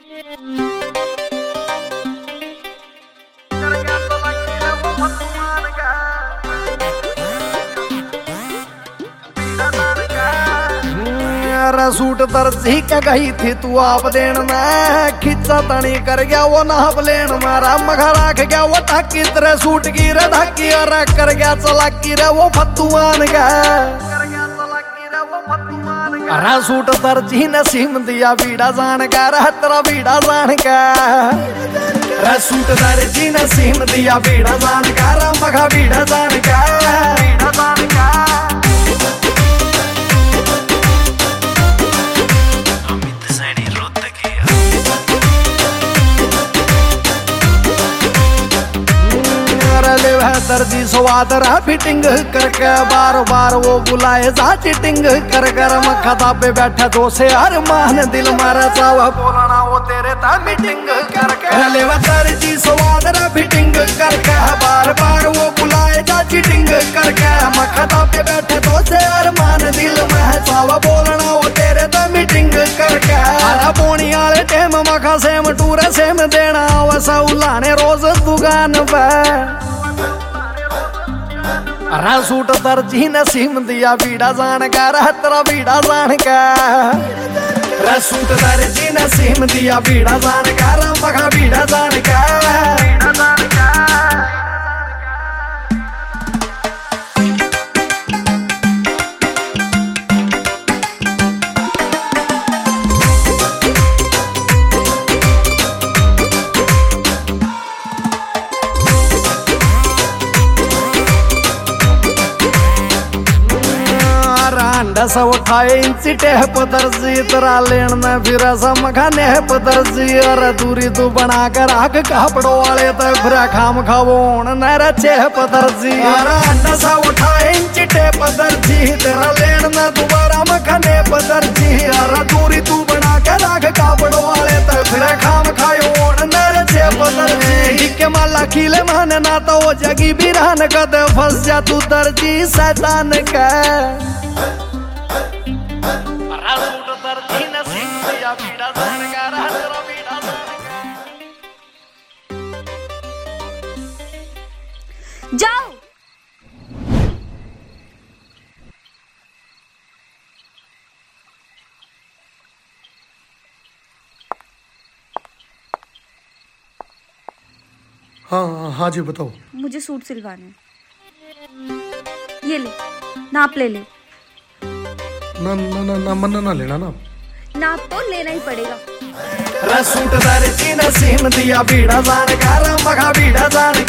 Suit दर्जी का गई थी तू आप देन में खिच्चा तनी कर गया वो नाप लेन मारा मखा राख गया वो ढाकी तेरे सूट की रे ढाकी और कर गया चलाकी रे वो फतुआन का अरे सूट दर्जी ने सीम दिया बीड़ा जान का रे तेरा बीड़ा जान का रे सूट दर्जी ने सीम दिया बीड़ा जान का रे मखा बीड़ा जान का बीड़ा जान का दर्जी स्वाद रहा फिटिंग करके बार बार वो बुलाए जा चिटिंग कर कर मखा पे बैठा तो से हर मान दिल मारा चावा बोलना वो तेरे ता मीटिंग करके दर्जी स्वाद रहा फिटिंग करके बार बार वो बुलाए जा चिटिंग करके मखा पे बैठे तो से हर मान दिल में चावा बोलना वो तेरे ता मीटिंग करके बोनी वाले टेम मखा सेम टूरे सेम देना वसा उलाने रोज दुकान पे अरे सूट दर्जी ने सीम दिया बीड़ा जान का रे तेरा बीड़ा जान का रे सूट दर्जी ने सीम दिया बीड़ा जान का रे मखा बीड़ा जान का बीड़ा जान का दस 28 इंच टेप दर्जी तेरा लेन में फिर समखाने दर्जी और दूरी तू बना कर आग कपड़ों वाले तो फिर खाम खावोन नर चेप दर्जी दस 28 इंच टेप दर्जी तेरा लेन में दोबारा मखाने दर्जी और दूरी तू बना कर आग कपड़ों वाले तो फिर खाम खायोन नर चेप दर्जी के माला खिले माने ना तो वो जगी भी रहन कदे फंस जा तू दर्जी शैतान का जाओ हाँ हाँ जी बताओ। मुझे सूट सिलवाने, ये ले नाप ले ले। ना ना ना ना मन्ना ना लेना ना। नाप तो लेना ही पड़ेगा। सूट दर्जी ने सीम दिया बीड़ा जान का रे मखा बीड़ा जान